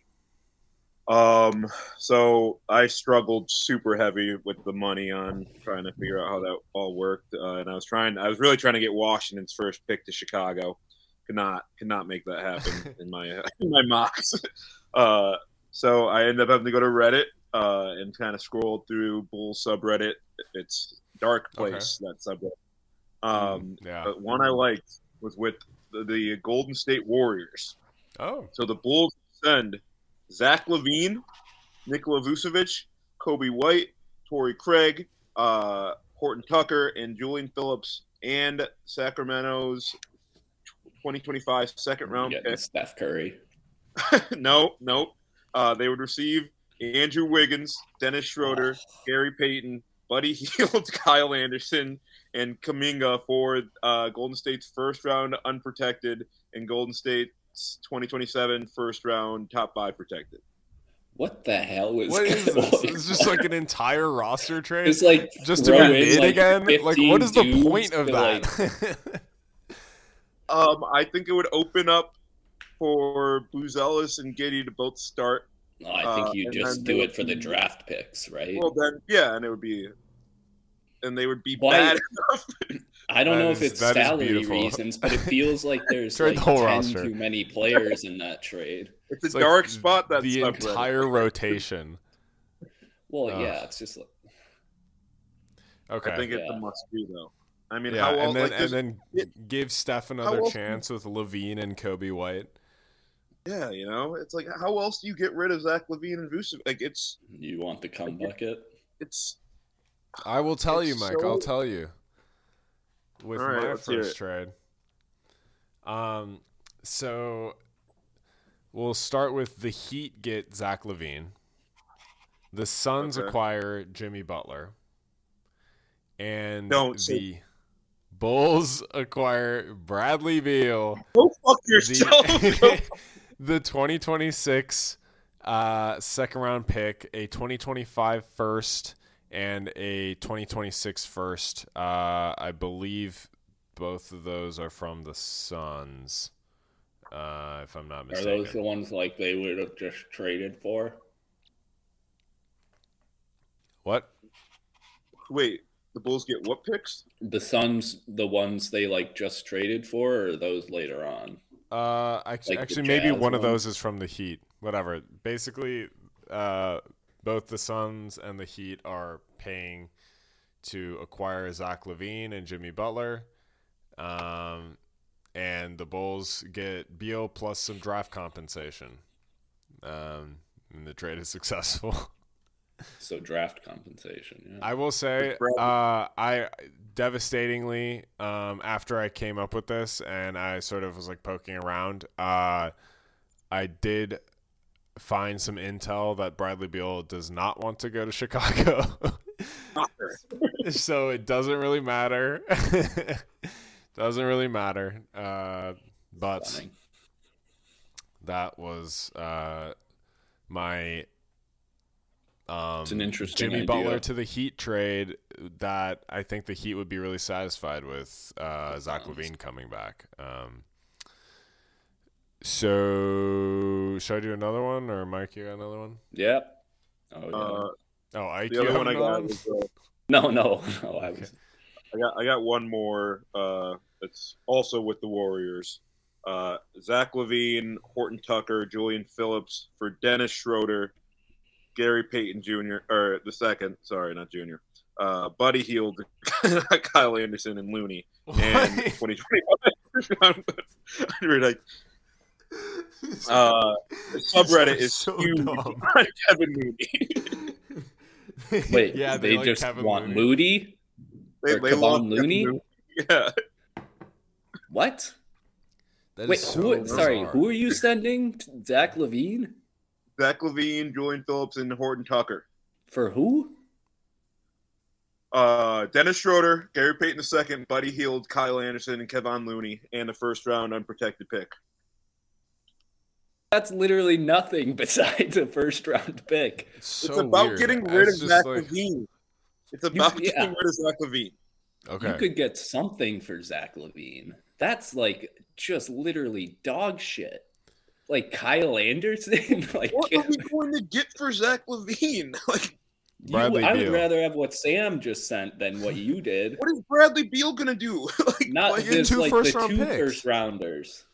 Um, so I struggled super heavy with the money on trying to figure out how that all worked, uh, and I was trying. I was really trying to get Washington's first pick to Chicago. Could not, could not make that happen in my in my mocks. Uh, so I ended up having to go to Reddit uh, and kind of scroll through Bulls subreddit. It's dark place that subreddit. Um, Yeah. but one I liked was with the, the Golden State Warriors. Oh, So the Bulls send Zach LaVine, Nikola Vucevic, Kobe White, Torrey Craig, uh, Horton Tucker, and Julian Phillips, and Sacramento's twenty twenty-five second round Getting pick. Steph Curry. no, no. Uh, they would receive Andrew Wiggins, Dennis Schroeder, Gary Payton, Buddy Hield, Kyle Anderson, and Kuminga for uh, Golden State's first round unprotected and Golden State's twenty twenty-seven first round top five protected. What the hell is what is going this? on? It's just like an entire roster trade. It's like just to throw be in, mid like, again. Like, what is the fifteen point of dudes that? to, like- Um, I think it would open up for Buzelis and Giddy to both start. No, I think Uh, you and just then do they it for the would- draft picks, right? Well, then, yeah, and it would be, and they would be Why- bad enough. I don't That know is- if it's that is salary beautiful. reasons, but it feels like there's Trade like the whole ten roster. too many players in that trade. It's a It's like dark spot. That the subreddit. entire rotation. Well, Ugh. yeah, it's just like Okay. I think it's Yeah. a must do though. I mean, yeah, how else? and then like, and there's- then it- give Steph another else- chance with Levine and Kobe White. yeah, you know, it's like how else do you get rid of Zach LaVine and Vucevic? Like it's you want the cum bucket. it's I will tell It's you, Mike. so- I'll tell you. With All right, my let's hear first it. trade. Um, so we'll start with the Heat get Zach LaVine. The Suns Okay. acquire Jimmy Butler. And Don't the say- Bulls acquire Bradley Beal. go fuck yourself. The, the twenty twenty-six uh, second round pick, a twenty twenty-five first, and a twenty twenty-six first. Uh, I believe both of those are from the Suns, uh, if I'm not Are mistaken. those the ones like they would have just traded for? What? Wait, the Bulls get what picks? The Suns, the ones they like just traded for, or are those later on? Uh, actually, Like the actually maybe Jazz one of one? those is from the Heat. Whatever. Basically, uh, both the Suns and the Heat are paying to acquire Zach LaVine and Jimmy Butler. Um, and the Bulls get Beal plus some draft compensation. Um, and the trade is successful. So draft compensation. Yeah. I will say, uh, I devastatingly, um, after I came up with this and I sort of was like poking around, uh, I did find some intel that Bradley Beal does not want to go to Chicago. So it doesn't really matter. Doesn't really matter. Uh, but Funny. that was uh, my um, It's an interesting Jimmy idea. Butler to the Heat trade that I think the Heat would be really satisfied with uh, Zach LaVine coming back. Um, so should I do another one, or Mike, you got another one? Yep. Oh yeah. Uh, Oh, Ike, the you other have one I another got one? was uh, no, no, no. I was. I got I got one more. Uh, it's also with the Warriors. Uh, Zach LaVine, Horton Tucker, Julian Phillips for Dennis Schroeder, Gary Payton Junior or the second. Sorry, not Junior. Uh, Buddy Hield, Kyle Anderson, and Looney. And twenty twenty-one. like, uh, the subreddit is so huge dumb. on Kevin Mooney. Wait, yeah, they, like just Kevin want Looney. Moody? They, Or they Kevon love Kevin Looney? Mooney. Yeah. What? That is Wait, so who? Sorry, bizarre. who are you sending? Zach LaVine Zach LaVine, Julian Phillips, and Horton Tucker. for who? Uh, Dennis Schroeder, Gary Payton the second, Buddy Hield, Kyle Anderson, and Kevon Looney, and a first round unprotected pick. That's literally nothing besides a first round pick. It's, so it's about weird. getting rid It's of just Zach like- LaVine. It's about yeah. getting rid of Zach LaVine. Okay. You could get something for Zach LaVine. That's like just literally dog shit. Like Kyle Anderson. like What are we going to get for Zach LaVine? Like, you, Bradley I would Beal. rather have what Sam just sent than what you did. what is Bradley Beal going to do? like, Not like, just two like first the round two picks. first rounders.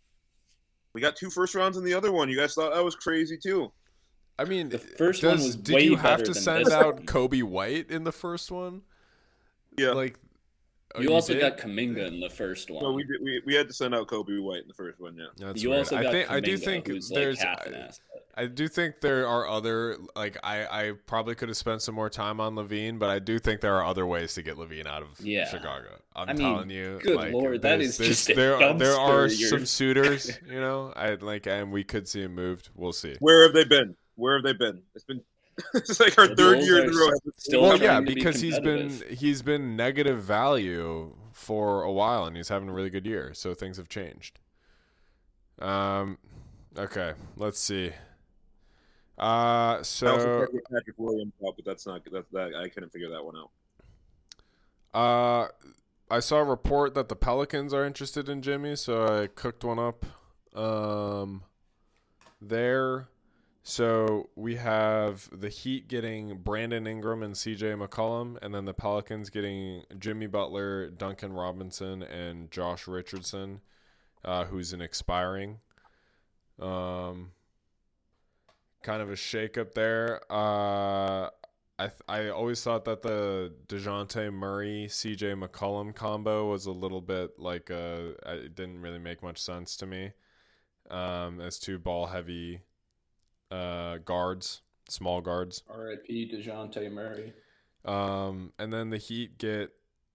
we got two first rounds in the other one. You guys thought that was crazy too. I mean, The first does, one was did way you have better to than send this out one. Kobe White in the first one? Yeah. Like, oh, You also did? got Kaminga in the first one. No, we, did, we we had to send out Kobe White in the first one. Yeah. That's you weird. also I got think I do Kuminga, think who's there's like half an I, asset. I do think there are other like I, I probably could have spent some more time on Levine, but I do think there are other ways to get Levine out of Yeah. Chicago. I'm I mean, telling you, good like, Lord, that there's- is there's- just a there are, there are dumpster, you're- some suitors, you know. I like and we could see him moved. We'll see. Where have they been? Where have they been? It's been it's like our The third Bulls year in are a row. still Well, trying yeah, to be because he's been competitive. he's been negative value for a while, and he's having a really good year. So things have changed. Um, okay, let's see. Uh, I also so tried with Patrick Williams out, but that's not that, that I couldn't figure that one out. uh, I saw a report that the Pelicans are interested in Jimmy, so I cooked one up. Um, there. So we have the Heat getting Brandon Ingram and C J McCollum, and then the Pelicans getting Jimmy Butler, Duncan Robinson, and Josh Richardson, uh, who's an expiring. Um, kind of a shakeup there. Uh, I th- I always thought that the DeJounte Murray, C J McCollum combo was a little bit like a, it didn't really make much sense to me. Um, as two ball heavy uh, guards, small guards. R I P DeJounte Murray. Um, and then the Heat get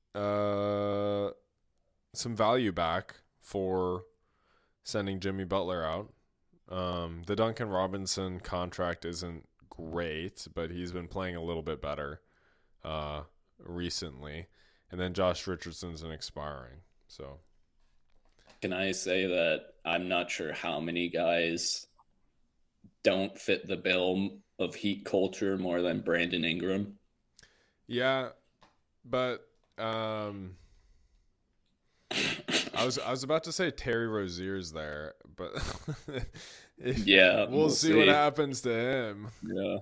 uh, some value back for sending Jimmy Butler out. Um, the Duncan Robinson contract isn't great, but he's been playing a little bit better uh, recently. And then Josh Richardson's an expiring. So Can I say that I'm not sure how many guys don't fit the bill of Heat culture more than Brandon Ingram? yeah, but um, I was I was about to say Terry Rozier's there, but if, Yeah, we'll, we'll see, see. what happens to him. Yeah.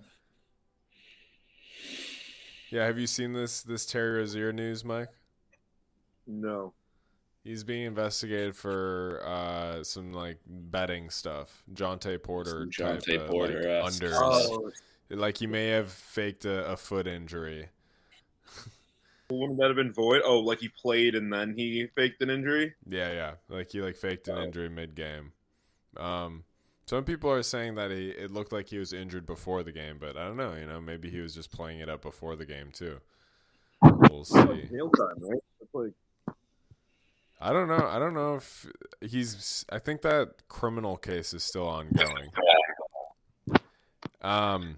Yeah, have you seen this this Terry Rozier news, Mike? No. He's being investigated for uh, some like betting stuff, Jonte Porter Some type Jonte of, Porter, like, uh, unders. Oh, Like he may have faked a, a foot injury. wouldn't that have been void? Oh, like he played and then he faked an injury? Yeah, yeah. Like he like faked an Oh. injury mid game. Um, some people are saying that he it looked like he was injured before the game, but I don't know. You know, maybe he was just playing it up before the game too. We'll see. Nail time, right? That's like, I don't know. I don't know if he's. I think that criminal case is still ongoing. Um.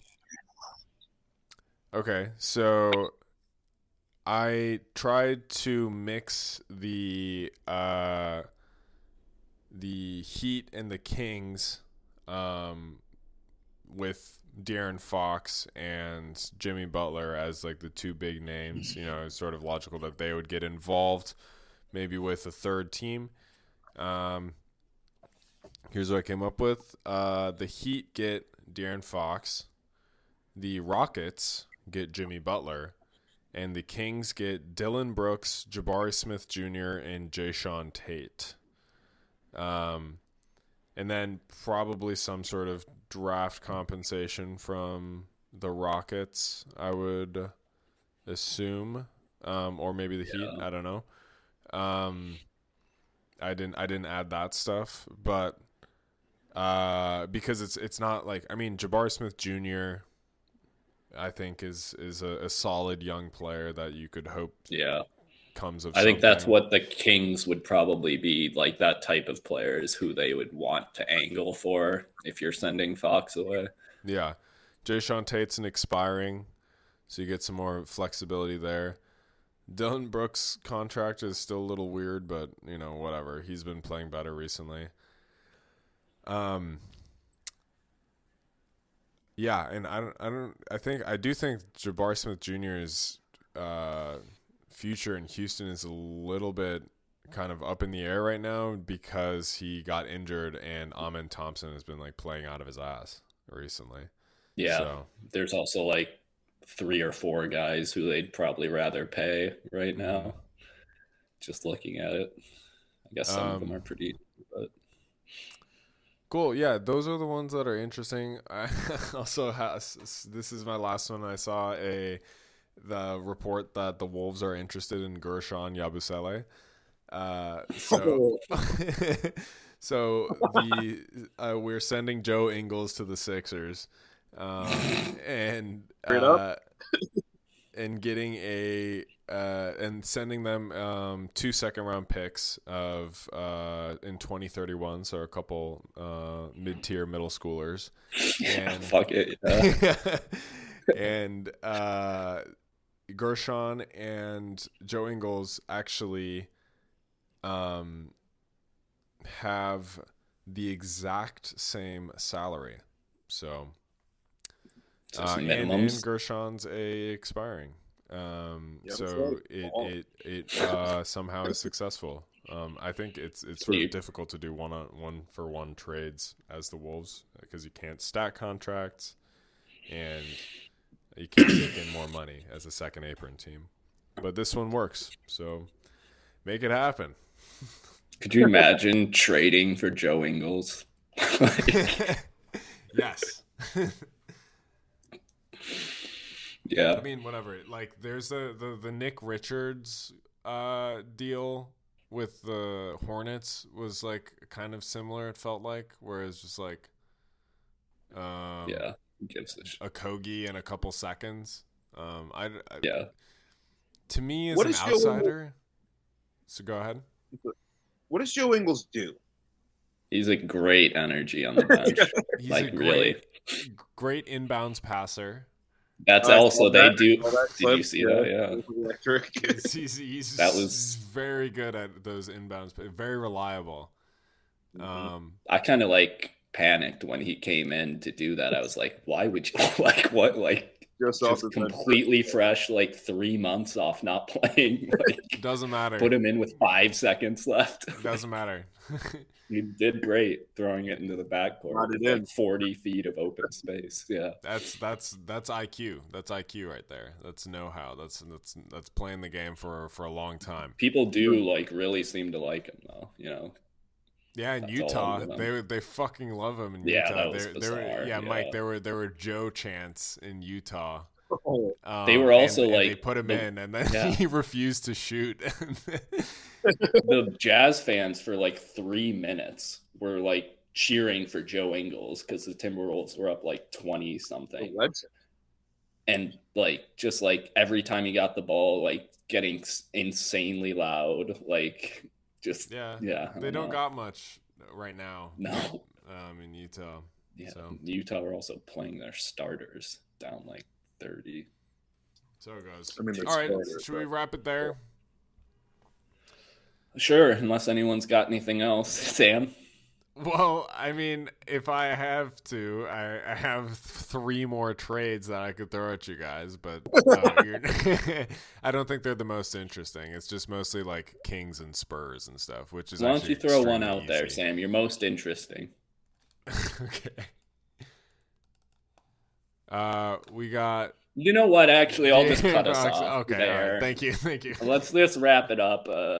Okay, so I tried to mix the uh the Heat and the Kings um with De'Aaron Fox and Jimmy Butler as like the two big names. You know, it's sort of logical that they would get involved, maybe with a third team. Um, here's what I came up with: uh, the Heat get De'Aaron Fox, the Rockets get Jimmy Butler, and the Kings get Dylan Brooks, Jabari Smith Junior, and Jayshawn Tate. Um, and then probably some sort of draft compensation from the Rockets, I would assume, um, or maybe the Heat. Yeah. I don't know. Um, I didn't. I didn't add that stuff, but uh, because it's it's not like I mean Jabari Smith Junior I think is is a, a solid young player that you could hope Yeah. comes of I think that's something. what the Kings would probably be like. That type of player is who they would want to angle for if you're sending Fox away. Yeah. Jayshawn Tate's an expiring, so you get some more flexibility there. Dylan Brooks' contract is still a little weird, but, you know, whatever. He's been playing better recently. Um, yeah, and I don't, I don't, I think, I do think Jabari Smith Junior's uh, future in Houston is a little bit kind of up in the air right now because he got injured and Amen Thompson has been like playing out of his ass recently. Yeah. So, There's also like three or four guys who they'd probably rather pay right now. Mhm. Just looking at it. I guess some of them Um, are pretty, but Cool. Yeah, those are the ones that are interesting. I also has this is my last one. I saw a the report that the Wolves are interested in Gershon Yabusele. Uh, so so the uh, we're sending Joe Ingles to the Sixers, um, and Straight uh, up. and getting a uh, and sending them um, two second round picks of uh, in twenty thirty-one, so a couple uh, mid tier middle schoolers, and fuck it. Yeah. and uh, Gershon and Joe Ingles actually um, have the exact same salary, so. Just Uh, and, and minimums. Gershon's a expiring, um, Yeah, that's so right. it Oh. it it uh, somehow is successful. Um, I think it's it's sort You- of difficult to do one on one for one trades as the Wolves because you can't stack contracts and you can't take in more money as a second apron team. But this one works, so make it happen. Could you imagine trading for Joe Ingles? Like, Yes. yeah. I mean, whatever. Like, there's the, the, the Nick Richards uh, deal with the Hornets was, like, kind of similar, it felt like, where it's just, like, um, Yeah. Who gives a sh- a Kogi in a couple seconds. Um, I, I- Yeah. To me, as What an is Joe outsider, so go ahead. What does Joe Ingles do? He's a great energy on the bench. He's Like, a really. great, great inbounds passer. That's I also saw they that. do. Saw that Did you clip. see that? Yeah. it was electric. He's, he's, he's That was- very good at those inbounds, but very reliable. Um, I kind of like panicked when he came in to do that. I was like, why would you like what like Just off just the bench. completely fresh, like three months off not playing. Like, doesn't matter. put him in with five seconds left. Doesn't matter. He did great throwing it into the backcourt. Brought it with, like in. forty feet of open space. Yeah. That's that's that's I Q. That's I Q right there. That's know-how. That's that's that's playing the game for for a long time. People do like really seem to like him though, you know. Yeah, in That's all Utah, I'm gonna- they they fucking love him in Yeah, Utah. that was There- there were- bizarre, yeah, Mike. yeah. There were there were Joe chants in Utah. Oh, Um, They were and- also, and they like, put him the- in, and then yeah. he refused to shoot. The Jazz fans for like three minutes were like cheering for Joe Ingles because the Timberwolves were up like twenty something. legend. And like just like every time he got the ball, like getting s- insanely loud, like just yeah, yeah. I they don't know. got much right now. No. um, in Utah. Yeah, So. Utah are also playing their starters down like thirty. So it goes. I mean, All right, starters, should we but- wrap it there? Sure, unless anyone's got anything else. Sam? Well, I mean, if I have to, I, I have three more trades that I could throw at you guys, but uh, you're, I don't think they're the most interesting. It's just mostly like Kings and Spurs and stuff, which is Why don't actually you throw one extremely out there, easy. Sam? You're most interesting. Okay. Uh, we got. You know what? Actually, I'll just cut us Actually, off okay, all there. right. Thank you, thank you. Let's just wrap it up. Uh,